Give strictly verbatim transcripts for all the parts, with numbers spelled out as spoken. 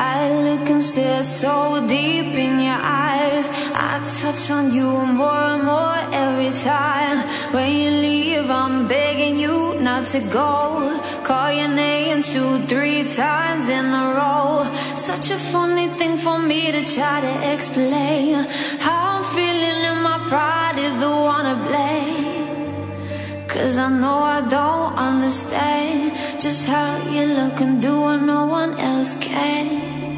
I look and stare so deep in your eyes. I touch on you more and more every time. When you leave, I'm begging you not to go. Call your name two, three times in a row. Such a funny thing for me to try to explain. How I'm feeling and my pride is the one to blame. Cause I know I don't understand just how you look and do what no one else can.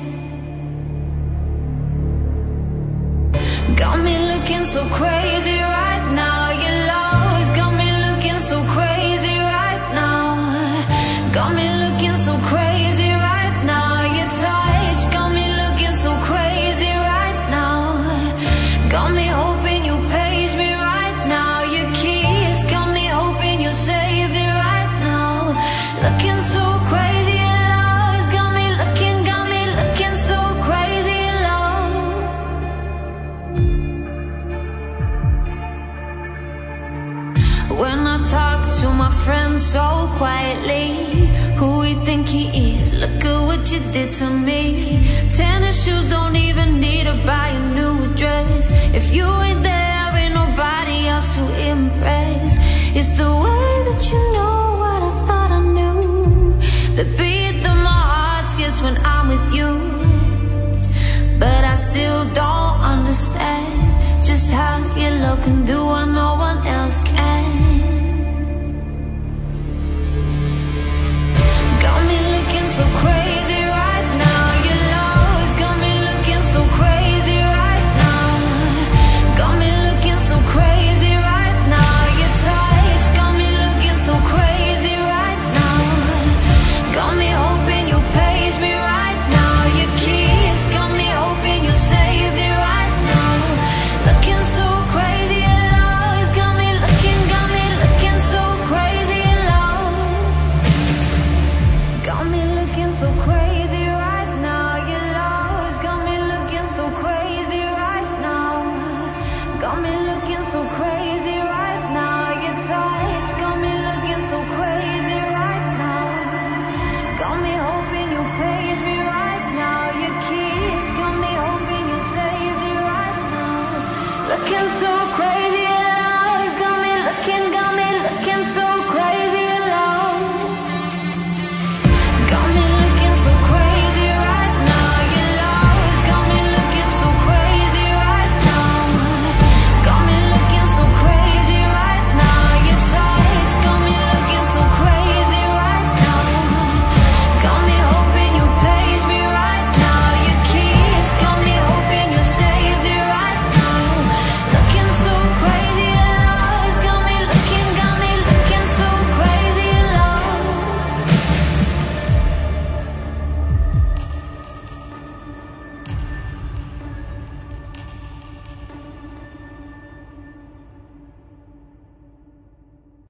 Got me looking so crazy right now. Your love's got me looking so crazy right now. Got me looking so crazy right now. Your touch got me looking so crazy right now. Got me hoping you page me right now. Your kiss got me hoping you save it right now. Looking so crazy in love. It's got me looking, got me looking so crazy in love. When I talk to my friends so quietly, who we think he is, look at what you did to me. Tennis shoes don't even need to buy a new dress. If you ain't there, ain't nobody else to impress. It's the way that you know what I thought I knew, the beat that my heart skips when I'm with you. But I still don't understand just how you look and do what no one else can. Got me looking so crazy right now. Your love's got me looking so crazy right now. Got me looking so crazy right now. Your touch got me looking so crazy right now. Got me hoping you page me right now. Your kiss got me hoping you saved it right now. Looking so crazy in love. It's got me looking, got me looking so crazy in love. Got me looking so crazy right now. Your love's got me looking so crazy right now. Got me looking so crazy right now. Your touch got me looking so crazy right now. Got me hoping you page me right now. Your kiss got me hoping you save it right now. Looking so crazy.